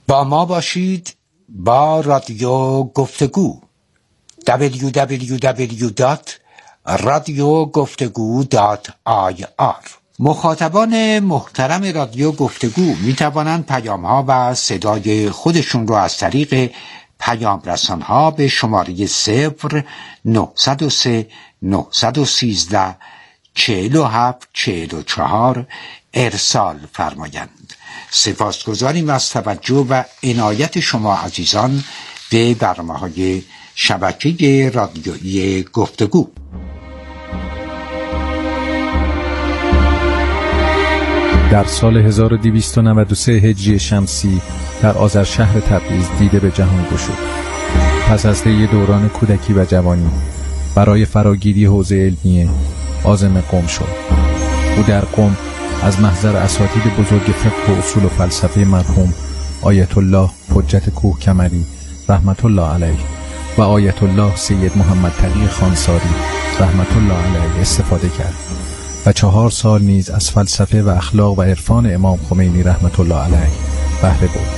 با ما باشید با رادیو گفتگو www.radiogoftegu.ir. مخاطبان محترم رادیو گفتگو می توانند پیام‌ها و صدای خودشون را از طریق پیام رسان‌ها به شماره 0903 913 4744 ارسال فرمایند. سپاسگزاریم از توجه و عنایت شما عزیزان به برنامه‌های شبکه رادیویی گفتگو. در سال 1293 هجری شمسی در آذرشهر تبریز دیده به جهان گشود. پس از طی دوران کودکی و جوانی برای فراگیری حوزه علمیه عازم قم شد. او در قم از محضر اساتید بزرگ فقه و اصول و فلسفه مرحوم آیت الله حجت کوهکمری رحمت الله علیه و آیت الله سید محمد تقی خانساری رحمت الله علیه استفاده کرد و 4 سال نیز از فلسفه و اخلاق و عرفان امام خمینی رحمت الله علیه بهره برد.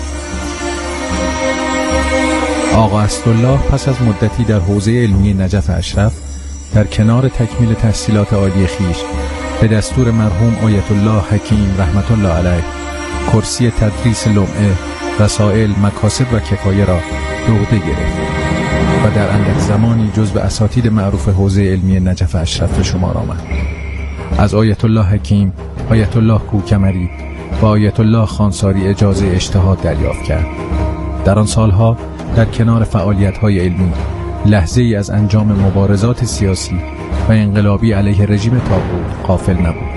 آقا اسدالله پس از مدتی در حوزه علمی نجف اشرف در کنار تکمیل تحصیلات عالی خویش به دستور مرحوم آیت الله حکیم رحمت الله علیه کرسی تدریس لمعه، رسائل، مکاسب و کفایه را به عهده گرفت و در اندک زمانی جزو اساتید معروف حوزه علمی نجف اشرف به شمار آمد. از آیت الله حکیم، آیت الله کوهکمری و آیت الله خانساری اجازه اجتهاد دریافت کرد. در آن سالها در کنار فعالیت‌های علمی لحظه ای از انجام مبارزات سیاسی و انقلابی علیه رژیم طاغوت غافل نبود.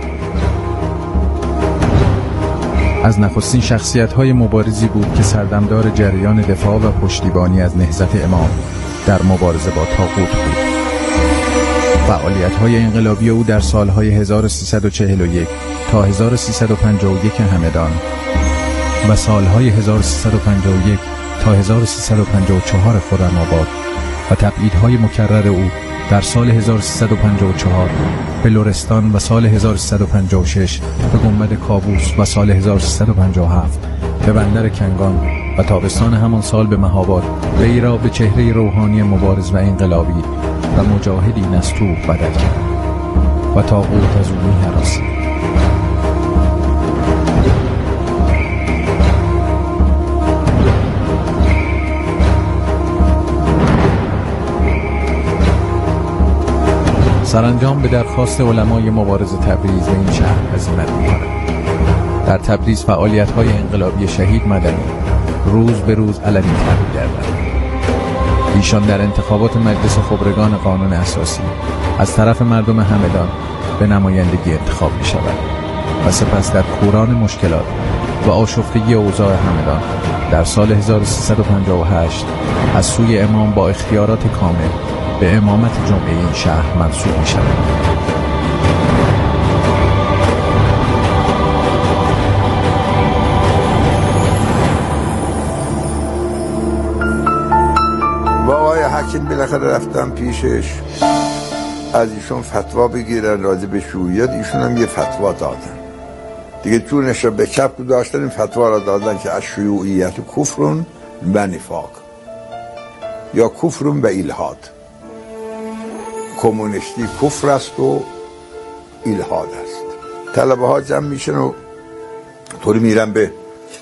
از نخستین شخصیت‌های مبارزی بود که سردمدار جریان دفاع و پشتیبانی از نهضت امام در مبارزه با طاغوت بود. فعالیت‌های انقلابی او در سالهای 1341 تا 1351 همدان و سالهای 1351 تا 1354 خرم‌آباد و تبعیدهای مکرر او در سال 1354 به لرستان و سال 1356 به گنبد کابوس و سال 1357 به بندر کنگان و تابستان همان سال به مهاباد وی را به چهره روحانی مبارز و انقلابی و مجاهدی نستوه بدل کرد و طاغوت از او می‌هراسید. سرانجام به درخواست علمای مبارز تبریز به این شهر عزیمت می‌کند. در تبریز فعالیت‌های انقلابی شهید مدنی روز به روز علنی‌تر می‌گردد. ایشان در انتخابات مجلس خبرگان قانون اساسی از طرف مردم همدان به نمایندگی انتخاب می‌شود و سپس در کوران مشکلات و آشفتگی اوضاع همدان در سال 1358 از سوی امام با اختیارات کامل به امامت جمعه این شهر منصوب می شود. با آقای حکیم بالاخره رفتم پیشش از ایشون فتوا بگیرن راجع به شیوعیت. ایشون هم یه فتوا دادن دیگه، چونش رو به چپ داشتن این فتوا را دادن که از شیوعیت کفرون و نفاق یا کفرون و الحاد، کمونیستی کفر است و الحاد است. طلبه ها جمع میشن و طوری میرن به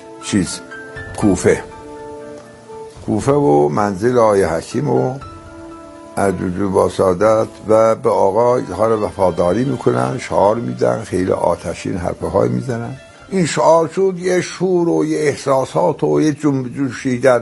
کوفه و منزل آقای حکیم و عدوجو با سعادت و به آقا اظهار وفاداری میکنن، شعار میدن، خیلی آتشین حرفه های میزنن. این شعار شد یه شور و یه احساسات و یه جنبشی در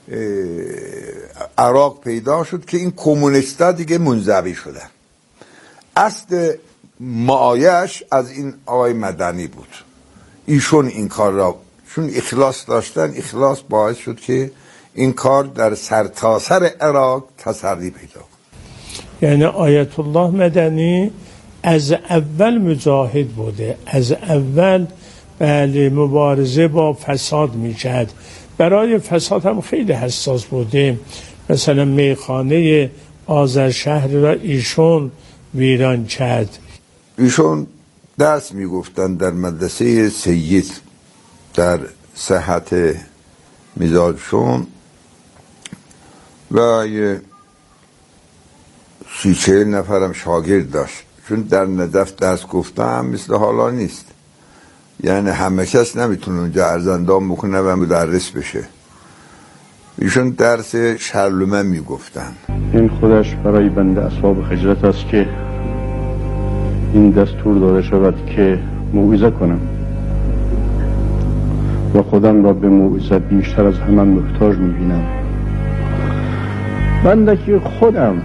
عراق پیدا شد که این کمونیستا دیگه منزوی شدن. اصل مایش از این آقای مدنی بود. ایشون این کار را چون اخلاص داشتن، اخلاص باعث شد که این کار در سرتاسر عراق تسری پیدا کنه. یعنی آیت الله مدنی از اول مجاهد بوده، از اول بله مبارزه با فساد میکرد. برای فساد هم خیلی حساس بوده. مثلا میخانه آذرشهر را ایشون ویران کرد. ایشون درس میگفتن در مدرسه سید در صحت میزادشون و یه 30-40 نفرم شاگرد داشت. چون در نجف درس گفتم مثل حالا نیست، یعنی همه کس نمیتونه اونجا ارزندام بکنه و مدرس بشه. ایشون درس شرلومه میگفتن. این خودش برای بنده اصحاب خجلت است که این دستور داده شود که موعظه کنم و خودم را به موعظه بیشتر از همان محتاج میبینم. بنده که خودم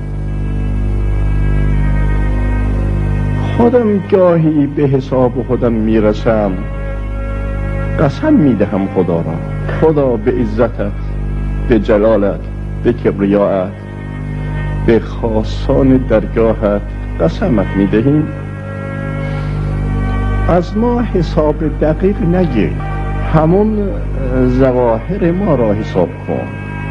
گاهی به حساب خودم میرسم، قسم میدهم خدا را، خدا به عزتت، به جلالت، به کبریایت، به خاصان درگاهت قسمت میدهیم از ما حساب دقیق نگیر، همون ظواهر ما را حساب کن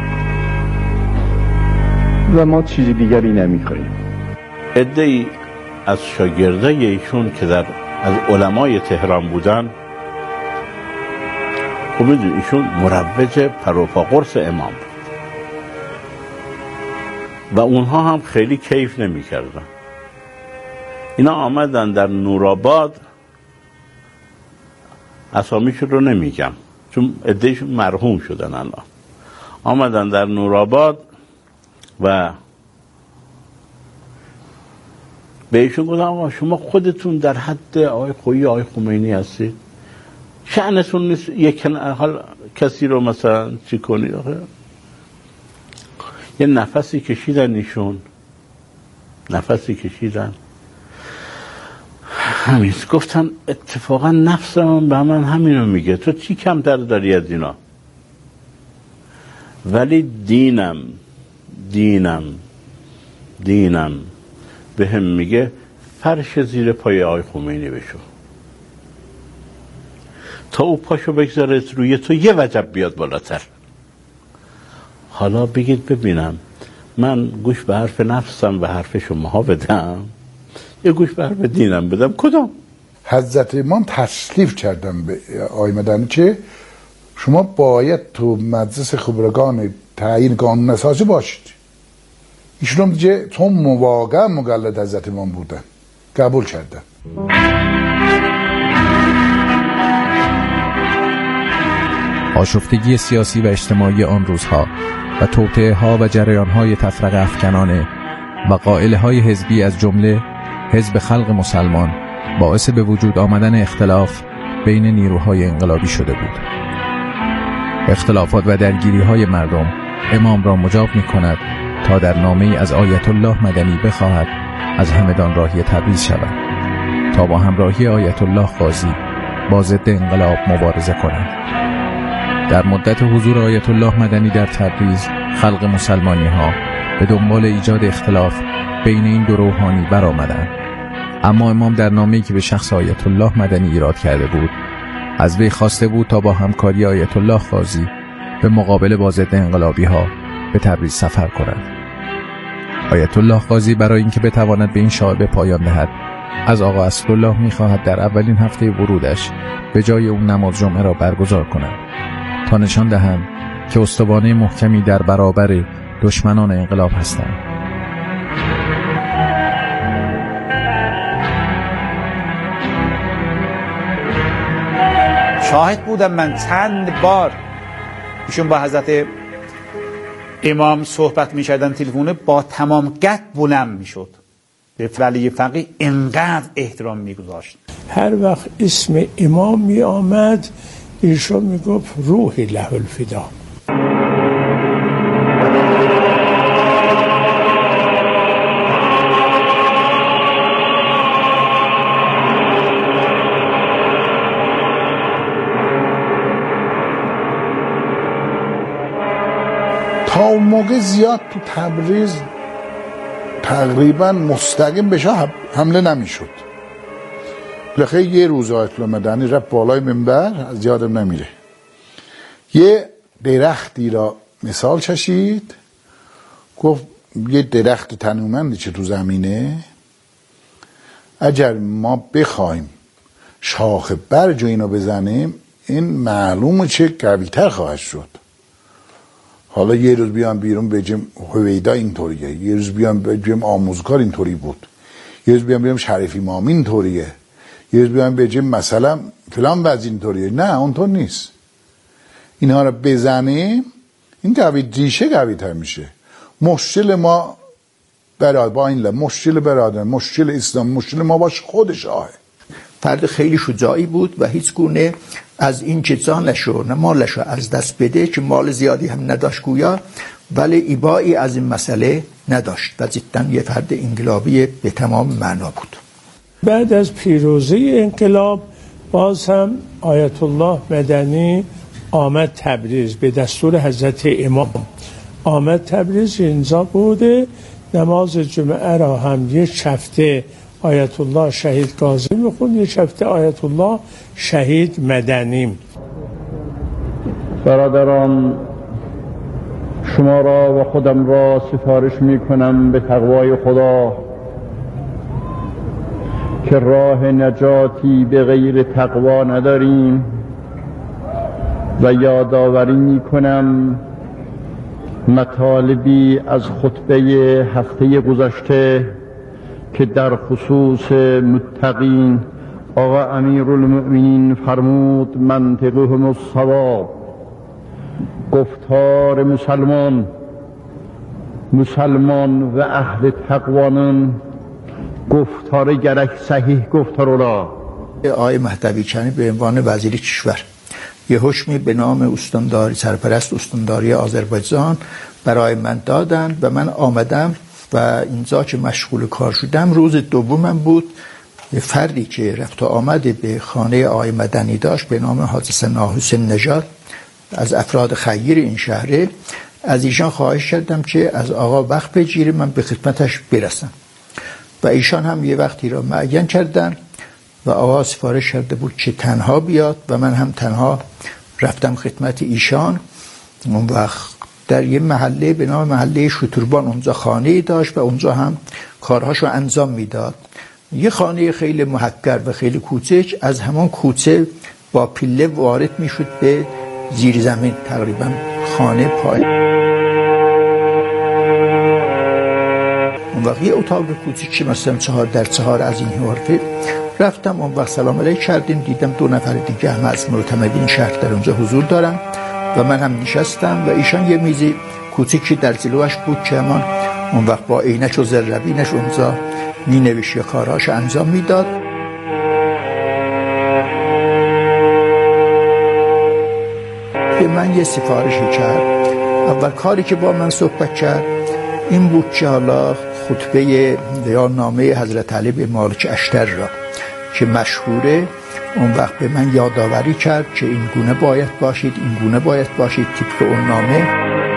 و ما چیز دیگری نمیخواهیم. عده‌ای از شاگرده ایشون که از علمای تهران بودن، خب میدونی ایشون مروج پروپا قرص امام بود و اونها هم خیلی کیف نمی کردن. اینا آمدن در نورآباد، اسامیشون رو نمیگم چون عده‌ایشون مرحوم شدن الان، آمدن در نورآباد و بهشون گفتم آقا شما خودتون در حد آقای خویی آقای خمینی هستید، شأنتون نیست یک حال کسی رو مثلا چی کنید. آخه یه نفسی کشیدن ایشون، نفسی کشیدن، همین گفتن اتفاقا نفس من به من همینو میگه، تو چی کمتر داری از اینا، ولی دینم به هم میگه فرش زیر پای آقای خمینی بشو تا او پاشو بگذاره روی تو یه وجب بیاد بالاتر. حالا بگید ببینم من گوش به حرف نفسم و حرف شماها بدم یا گوش به حرف دینم بدم؟ کدام؟ حضرت امام تشریف کردن به آقای مدنی که شما باید تو مجلس خبرگان تعیین قانون اساسی باشید. ایشون دیگه چون واقعا مقلد حضرت امام بودن قبول کردن. آشفتگی سیاسی و اجتماعی آن روزها و توطئه ها و جریان های تفرقه افکنانه و قائله های حزبی از جمله حزب خلق مسلمان باعث به وجود آمدن اختلاف بین نیروهای انقلابی شده بود. اختلافات و درگیری های مردم امام را مجاب می کند تا در نامه‌ای از آیت الله مدنی بخواهد از همدان راهی تبریز شود تا با همراهی آیت الله قاضی با ضد انقلاب مبارزه کند. در مدت حضور آیت الله مدنی در تبریز خلق مسلمانی ها به دنبال ایجاد اختلاف بین این دو روحانی برآمدند، اما امام در نامه‌ای که به شخص آیت الله مدنی ایراد کرده بود از وی خواسته بود تا با همکاری آیت الله قاضی به مقابله با ضد انقلابی ها به تبریز سفر کند. آیت الله قاضی برای اینکه بتواند به این شایبه پایان دهد از آقا اسدالله می‌خواهد در اولین هفته ورودش به جای اون نماز جمعه را برگزار کند تا نشان دهند که استوانه محکمی در برابر دشمنان انقلاب هستند. شاهد بودم من چند بار ایشون با حضرت امام صحبت می‌کردن، تلفن با تمام قد بلند میشد، به ولی فقیه انقدر احترام میگذاشت. هر وقت اسم امام می آمد ایشون میگفت روحی له الفدا. تا اون موقع زیاد تو تبریز تقریبا مستقیم بشه حمله نمیشد. بالاخره یه روز آیت الله مدنی رفت بالای منبر، از یادم نمیره، یه درختی را مثال چشید، گفت یه درخت تنومندی چه تو زمینه، اگر ما بخوایم شاخ برج و اینو بزنیم این معلومه چه قوی‌تر خواهد شد. حالا یه روز بیان بیرون بگیم هویدا اینطوریه، یه روز بیان بگیم آموزگار اینطوری بود، یه روز بیان بگیم شریف امامی اینطوریه، یه روز بیان بگیم مثلا فلان وضع اینطوریه. نه اونطور نیست. اینها رو بزنیم این ریشه قوی‌تر میشه. مشکل ما با این مشکل برادر، مشکل اسلام، مشکل ما باش خود شاهه. فرد خیلی شجاعی بود و هیچ گونه از این که جانشو نه مالشو از دست بده، که مال زیادی هم نداشت گویا، ولی ایبایی از این مسئله نداشت و جدا یه فرد انقلابی به تمام معنا بود. بعد از پیروزی انقلاب باز هم آیت الله مدنی آمد تبریز به دستور حضرت امام. آمد تبریز اینجا بوده، نماز جمعه را هم یک هفته آیت الله شهید کاظم میخوند، یک هفته آیت الله شهید مدنی. برادران، شما را و خودم را سفارش میکنم به تقوای خدا که راه نجاتی به غیر تقوا نداریم و یادآوری میکنم مطالبی از خطبه هفته گذشته که در خصوص متقین آقا امیرالمؤمنین فرمود منطقهم الصواب، گفتار مسلمان و اهل تقوانن گفتار گرک صحیح گفتار اولا. آقای مهدوی چانی به عنوان وزیر کشور یه حکمی به نام استانداری سرپرست استانداری آذربایجان برای من دادن و من آمدم و اینجا که مشغول کار شدم، روز دومم بود. یه فردی که رفت و آمده به خانه آقای مدنی داشت به نام حاجی ثنا حسین نژاد، از افراد خیر این شهره، از ایشان خواهش کردم که از آقا وقت بگیره من به خدمتش برسم و ایشان هم یه وقتی را معین کردن و آقا سفارش کرده بود که تنها بیاد و من هم تنها رفتم خدمت ایشان. اون وقت در یه محله به نام محله شتربان اونجا خانه‌ای داشت و اونجا هم کارهاشو انجام میداد. یه خانه خیلی محکر و خیلی کوچک، از همان کوچه با پله وارد میشد به زیر زمین، تقریبا خانه پای. اون وقت یه اتاق کوچیکی مثلا 4x4 از این حرفه رفتم. اون وقت سلام علیک کردیم، دیدم 2 نفر دیگه هم از معتمدین شهر در اونجا حضور دارن و من هم نشستم و ایشان یه میزی کوچیکی در جلوش بود که همان اون وقت با عینک و زربینش اونجا می نوشت یا کارهاش انجام میداد. به من یه سفارشی کرد. اول کاری که با من صحبت کرد این بود که حالا خطبه یا نامه حضرت علی به مالک اشتر را که مشهوره، اون وقت به من یادآوری کرد که این گونه باید باشید، این گونه باید باشید طبق اون نامه.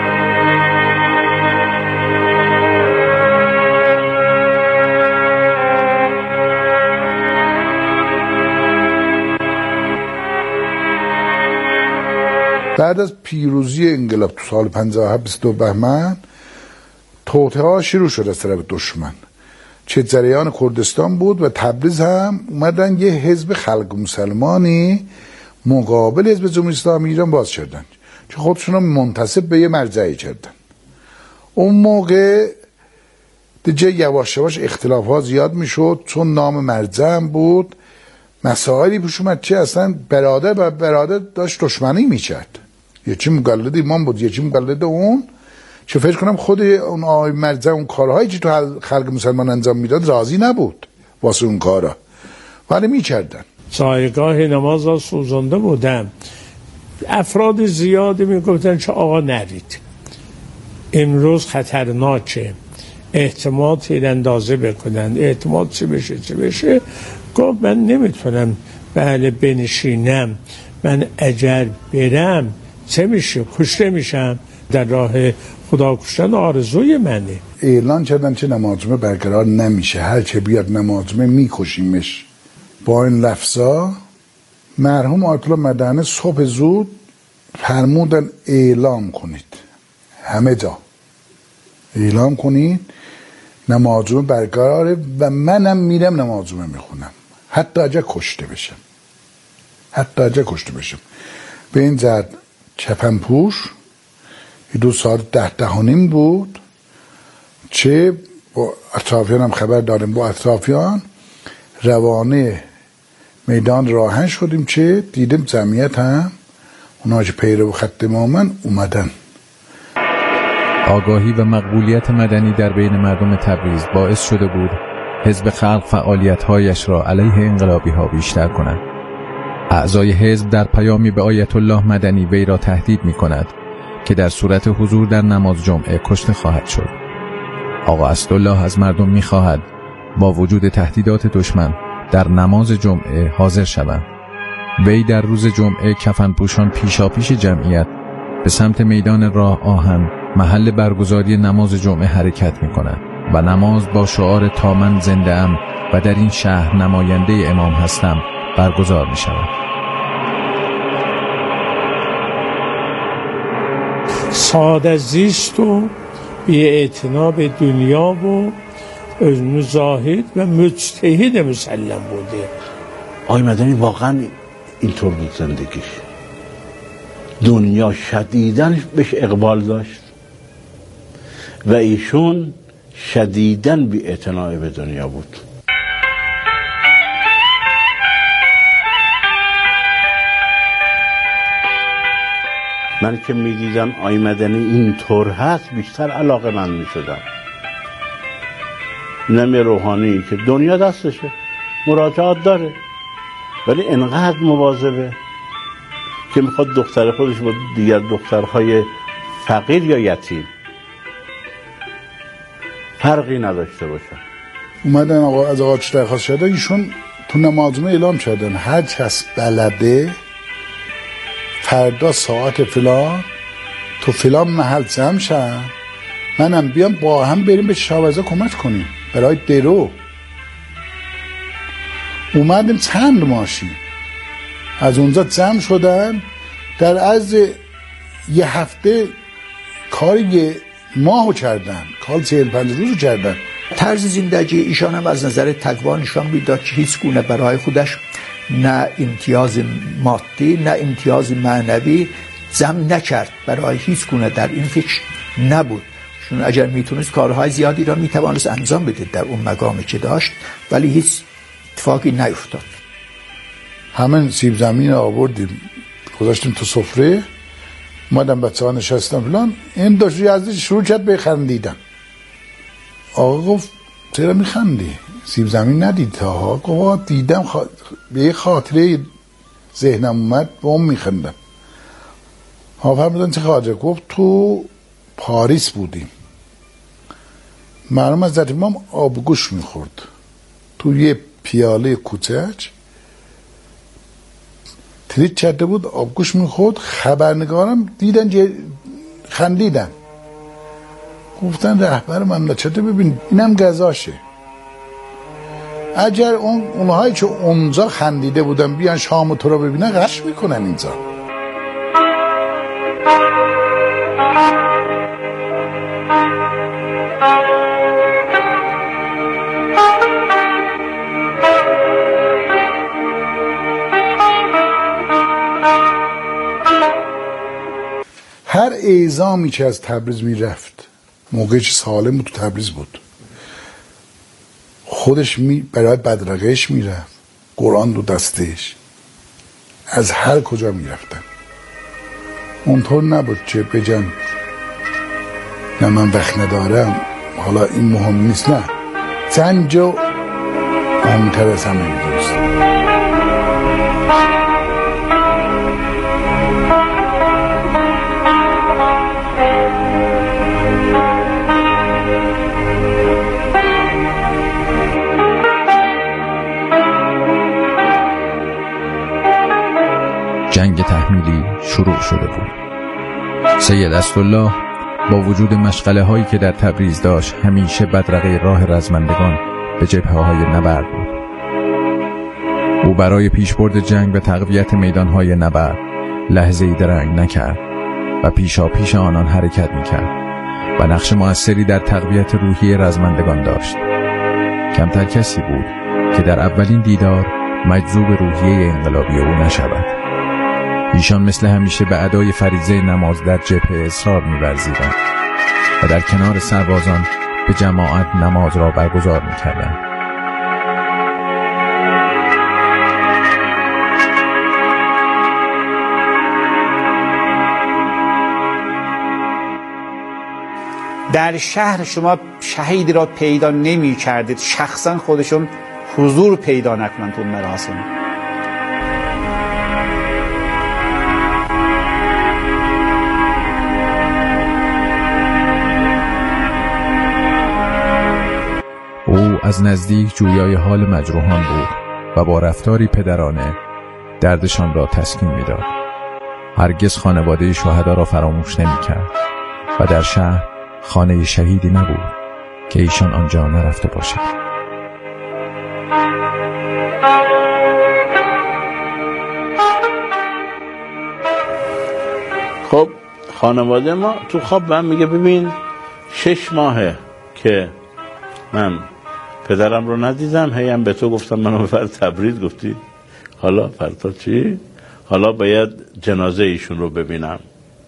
بعد از پیروزی انقلاب تو سال 57 22 بهمن توطئه ها شروع شد از طرف دشمن، چه جریان کردستان بود و تبریز هم اومدن یه حزب خلق مسلمانی مقابل حزب جمهوری اسلامی ایران باز کردن که خودشون رو منتسب به یه مرجعی کردن. اون موقع دیگه یواش یواش اختلاف ها زیاد میشد، چون نام مرجع بود مسائلی پیش اومد که اصلا برادر با برادر داشت دشمنی میکرد. یکی مقلد امام بود، یکی مقلد اون، چه فکر کنم خود اون آقای مرجع اون کارهایی که تو خلق مسلمان انجام میداد راضی نبود واسه اون کارا، ولی میکردن. جایگاه نماز را سوزانده بودم. افراد زیادی میگفتن که آقا نرید، امروز خطرناکه، احتمال تیراندازی بکنن، احتمال چه بشه. گفت من نمیتونم بنشینم، من اگر برم چه میشه؟ کشته میشم. در راه خدا کشتن آرزوی منه. اعلان کردن چه نمازجمعه برقرار نمیشه، هر چه بیاد نمازجمعه میکشیمش. با این لفظا مرحوم آیت الله مدنی صبح زود فرمودن اعلام کنید، همه جا اعلام کنید نمازجمعه برقراره و منم میرم نمازجمعه میخونم، حتی اگه کشته بشم. حتی درجه کشته بشم. به این زد کفن پوش، 2 ساعت 10 بود، چه با اطرافیان هم خبر داریم، با اطرافیان روانه میدان راهن شدیم، چه دیدیم جمعیت هم اونا که پیرو خط امامن اومدن. آگاهی و مقبولیت مدنی در بین مردم تبریز باعث شده بود حزب خلق فعالیت‌هایش را علیه انقلابی‌ها بیشتر کند. اعضای حزب در پیامی به آیت الله مدنی وی را تهدید می‌کند که در صورت حضور در نماز جمعه کشته خواهد شد. آقا اسدالله از مردم می‌خواهد با وجود تهدیدات دشمن در نماز جمعه حاضر شوند. وی در روز جمعه کفن پوشان پیشاپیش جمعیت به سمت میدان راه آهن محل برگزاری نماز جمعه حرکت می‌کند و نماز با شعار تا من زنده ام و در این شهر نماینده امام هستم برگزار می‌شود. ساده زیست و بی‌اعتنا به دنیا و مزاهد و مجتهد مسلم بوده. آقای مدنی واقعا اینطور بود زندگیش. دنیا شدیداً بهش اقبال داشت و ایشون شدیداً بی‌اعتنا به دنیا بود. من که می‌دیدم آقای مدنی اینطور هست بیشتر علاقه من می‌شدم. نمی روحانی که دنیا دستشه، مراجعات داره، ولی انقدر مواظبه که میخواد دختر خودش با دیگر دخترهای فقیر یا یتیم فرقی نداشته باشه. اومدن آقا از آقا چه درخواست شده، ایشون تو نمازمه اعلام کردن هر کس بلده فردا ساعت فلان تو فلان محل جمع شن، منم بیام با هم بریم به شاوزه کمک کنیم برای درو. اومدیم چند ماشین از اونجا جمع شدن، در عرض یه هفته کار یه ماهو کردن، کار 40-50 روزو کردن. طرز زندگی ایشان هم از نظر تقوا نشان میداد که هیچ گونه برای خودش نه امتیاز مادی نه امتیاز معنوی جمع نکرد، برای هیچ گونه در این فکر نبود. چون اگر میتونست کارهای زیادی را میتوانست انجام بده در اون مقامی که داشت، ولی هیچ اتفاقی نیفتاد. همین سیب زمین آوردیم گذاشتیم تو سفره، اومدم بچه‌ها نشستن فلان، این داشت یزدی شروع کرد به خندیدن. آقا گفت چرا میخندی؟ سیب زمین ندید تا؟ گفت دیدم به یه خاطره ذهنم اومد با اون میخندم. ها فرمودن چه خاطره؟ گفت تو پاریس بودیم، معلوم از امام آبگوش میخورد تو یه پیاله کوچک تریک کرده بود، آبگوش میخورد. خبرنگارم دیدن خندیدن، گفتن رهبر مملکت ببین اینم گزاشه. اگر اونهایی که اونجا خندیده بودن بیان شام تو رو ببینن غش میکنن اینجا. هر اعزامی که از تبریز میرفت موقعی که سالم بود تو تبریز بود، خودش برای بدرقهش میرفت، قرآن رو دستش، از هر کجا میرفتن. اونطور نبود که بگم نه من وقت ندارم حالا این مهم نیست، نه، زنج و مهمتر از همه میدونست. جنگ تحمیلی شروع شده بود. سید اسدالله با وجود مشغله هایی که در تبریز داشت همیشه بدرقه راه رزمندگان به جبهه های نبرد بود. او برای پیشبرد جنگ و تقویت میدان های نبرد لحظه‌ای درنگ نکرد و پیشا پیش آنان حرکت میکرد و نقش مؤثری در تقویت روحی رزمندگان داشت. کمتر کسی بود که در اولین دیدار مجذوب روحیه انقلابی او نشود. ایشان مثل همیشه به ادای فریضه نماز در جبهه اصرار می‌ورزیدند و در کنار سربازان به جماعت نماز را برگزار می‌کردند. در شهر شما شهیدی را پیدا نمی کردید شخصا خودشون حضور پیدا نکنند تو مراسم. او از نزدیک جویای حال مجروحان بود و با رفتاری پدرانه دردشان را تسکین می‌داد. هرگز خانواده شهدا را فراموش نمی‌کرد و در شهر خانه شهیدی نبود که ایشان آنجا نرفته باشد. خب خانواده ما تو خواب من میگه ببین 6 ماهه که من پدرم رو ندیدم، هیم به تو گفتم منو ببر تبریز، گفتی حالا فردا چی؟ حالا باید جنازه ایشون رو ببینم،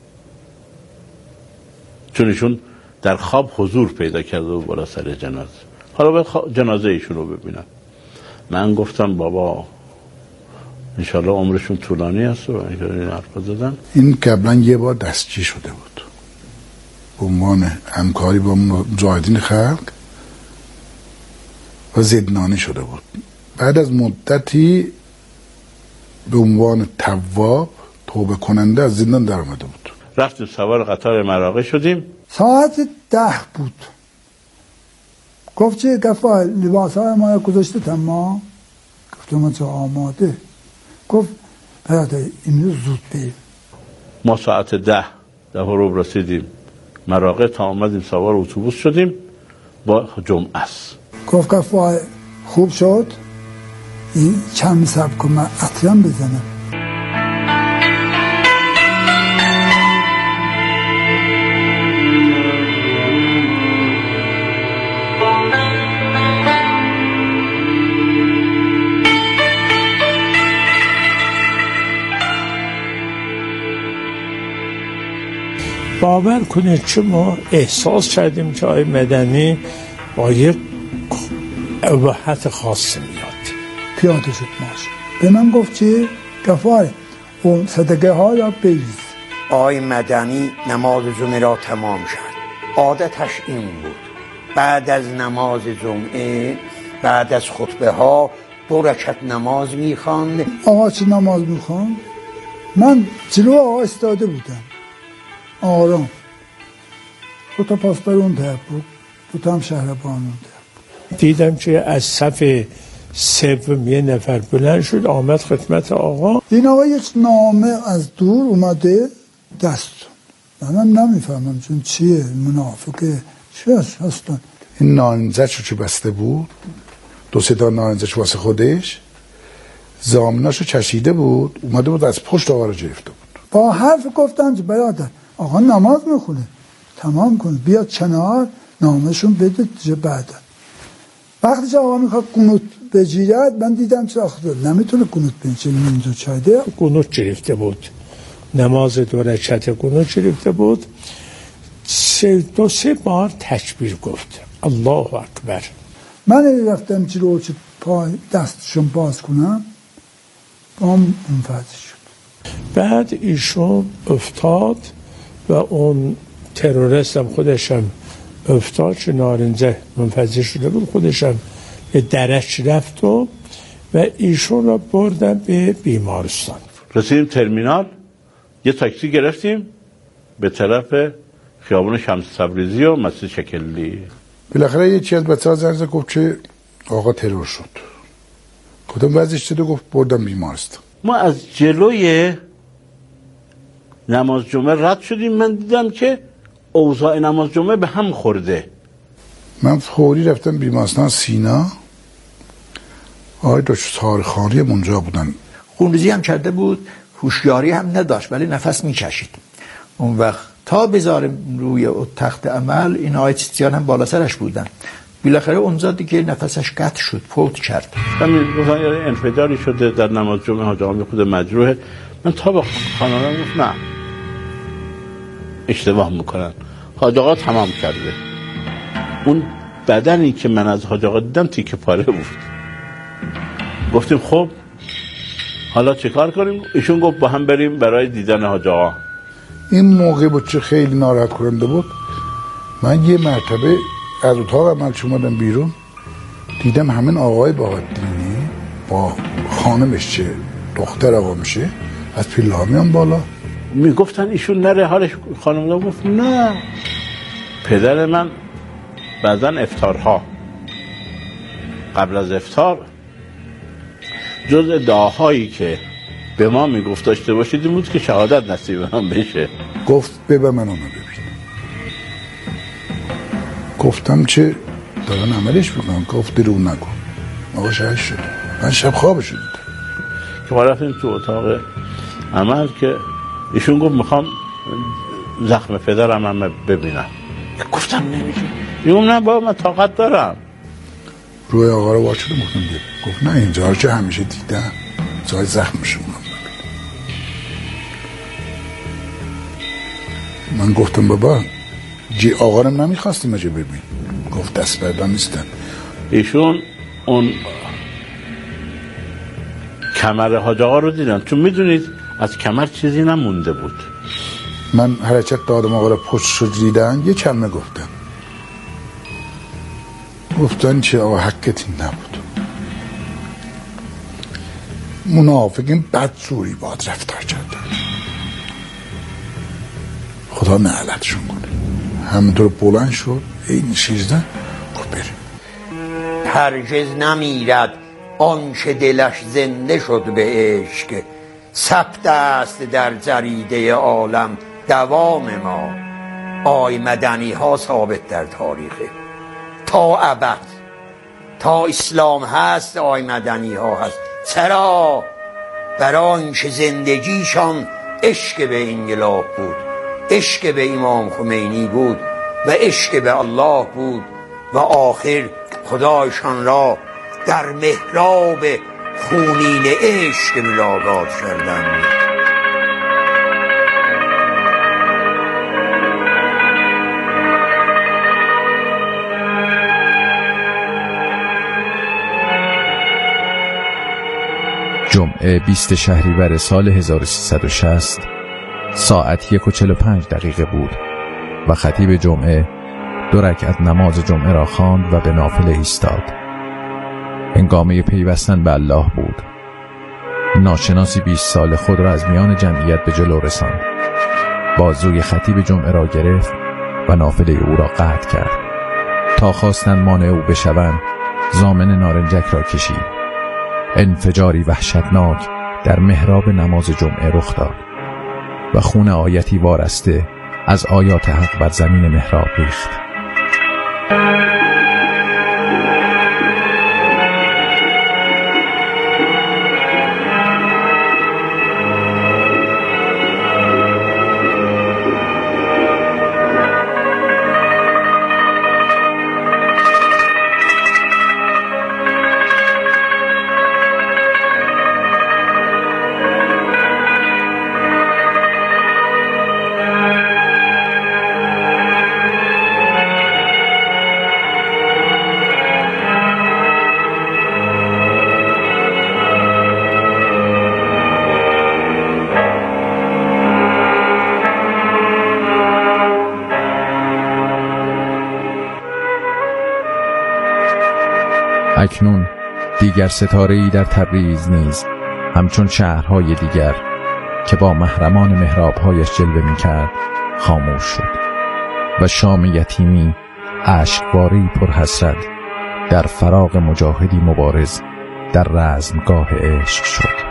چون ایشون در خواب حضور پیدا کرده و بالا سر جنازه، حالا باید جنازه ایشون رو ببینم. من گفتم بابا انشالله عمرشون طولانی هست و این حرفا زدن. این قبلا یه بار دستگیر شده بود به عنوان همکاری با مجاهدین خلق و زندانی شده بود. بعد از مدتی به عنوان تواب توبه کننده از زندان در آمده بود. رفتیم سوار قطار مراغه شدیم. ساعت 10 بود. گفت چه گفت لباس های ما رو گذاشته تمام. گفتم چه آماده. گفت برادر امروز زود بریم. ما ساعت 10 رو رسیدیم مراغه، تا آمدیم سوار اتوبوس شدیم با جمعه است. گفت گفت خوب شد این چند صبر کن من عطرم بزنم. باور کنید چه ما احساس کردیم که آقای مدنی با یک ابهت خاصی میاد. پیاده شد ماش به من گفت چه گفاره اون صدقه ها را بریز. آقای مدنی نماز جمعه را تمام کرد. عادتش این بود بعد از نماز جمعه بعد از خطبه ها 2 رکعت نماز میخواند. آقا چه نماز میخواند؟ من جلو آقا استاده بودم آرام. 2 تا پاسداران در بود، 2 تا هم شهربانان در. دیدم که از صف سوم یه نفر بلند شد آمد خدمت آقا. این آقا یک نامه از دور اومده دست. منم نمیفهمم چون چیه منافقه چی هستن. این نارنجش رو چه بسته بود 2-3 تا نارنجش واسه خودش زامناشو چشیده بود اومده بود از پشت آقا رو گرفته بود. با حرف گفتم که برادر آقا نماز میخونه تمام کن بیاد کنار نامشون بده دیگه. بعدا وقتی که آقا میخواد قنوت بگیرد من دیدم چه آخر نمیتونه قنوت بگیره اینجا چایده قنوت گرفته بود نماز 2 رکعت قنوت گرفته بود. 2-3 بار تکبیر گفت الله اکبر. من رفتم جلو که پای دستشون باز کنم هم منفذ شد. بعد ایشون افتاد و اون تروریست هم خودشم افتاد که نارنجه منفذ شده بود خودشم به درش رفت و ایشون را بردن به بیمارستان. رسیدیم ترمینال یه تاکسی گرفتیم به طرف خیابان شمس تبریزی و مسجد شکلی. بالاخره یه چی از بچه‌ها زنگ گفت که آقا ترور شد. کدوم وضعش شده؟ گفت بردم بیمارستان. ما از جلوی نماز جمعه رد شدیم. من دیدم که اوضاع نماز جمعه به هم خورده. من فوری رفتم بیمارستان سینا. آقای دکتر طاهرخانی اونجا بودن. خونریزی هم کرده بود، هوشیاری هم نداشت ولی نفس میکشید. اون وقت تا بذارم روی تخت عمل این آقای چیستیان هم بالا سرش بودن. بالاخره اونجا دیگه نفسش قطع شد، فوت کرد. همین گفتن انفجاری شده در نماز جمعه، حاج آقا خود مجروحه. من تا به خانمم گفت نه اشتباه میکنن، حاج آقا تمام کرده. اون بدنی که من از حاج آقا دیدم تیکه پاره بود. گفتیم خب حالا چه کار کنیم؟ ایشون گفت با هم بریم برای دیدن حاج آقا. این موقع بود چه خیلی ناراحت کننده بود. من یه مرتبه از اتاق عملش اومدم بیرون، دیدم همین آقای بهادینی با خانمش چه دختر آقا میشه از پیله‌ها میان بالا. میگفتن ایشون نره، حالش خانم گفت نه. پدر من بعضا افطارها قبل از افطار جز دعاهایی که به ما میگفت داشته باشید این بود که شهادت نصیب من بشه. گفت ببر من اونو ببین. گفتم چه دارن عملش بکنم؟ گفت درو نگو. آقا شهید شد. من شب خوابش دیدم که ما رفتیم تو اتاق عمل که ایشون گفت میخوام زخم پدرم هم ببینم. گفتم نمیشه. میگم نه بابا من طاقت دارم. روی آقا رو واچه گفتم بیا. گفت نه اینجا رو که همیشه دیدم، جای زخمشون ببین. من گفتم بابا آقا رو نمیخواستیم اجا ببین. گفت دست بردم نیستن. ایشون اون کمر حاج آقا رو دیدم، چون میدونید از کمر چیزی نمونده بود. من حرکت دادم آقا رو پشت رو دیدن، یه کلمه گفتم. گفتن چه آقا حقت این نبود. منافقین بدجوری باد رفتار کردن. خدا نعلتشون کنه. همینطور بلند شد این 16 گفت بریم. هرگز نمیرد آنچه دلش زنده شد به عشق، ثبت است در جریده عالم دوام ما. آی مدنی ها ثابت در تاریخه تا ابد، تا اسلام هست آی مدنی ها هست. چرا؟ برای آنکه زندگیشان عشق به انقلاب بود، عشق به امام خمینی بود و عشق به الله بود و آخر خدایشان را در محراب خونین عشق ملاقات کردند. جمعه 20 شهریور سال 1360 ساعت 1:45 بود و خطیب جمعه 2 رکعت نماز جمعه را خواند و به نافله ایستاد. هنگامه پیوستن به الله بود. ناشناسی 20 سال خود را از میان جمعیت به جلو رساند. بازوی خطیب جمعه را گرفت و نافله او را قطع کرد. تا خواستند مانع او بشوند ضامن نارنجک را کشید. انفجاری وحشتناک در محراب نماز جمعه رخ داد و خون آیتی وارسته از آیات حق بر زمین محراب ریخت. اکنون دیگر ستاره‌ای در تبریز نیز همچون شهرهای دیگر که با محرمان محرابهایش جلوه می‌کرد خاموش شد و شام یتیمی اشکباری پر حسرت در فراق مجاهدی مبارز در رزمگاه عشق شد.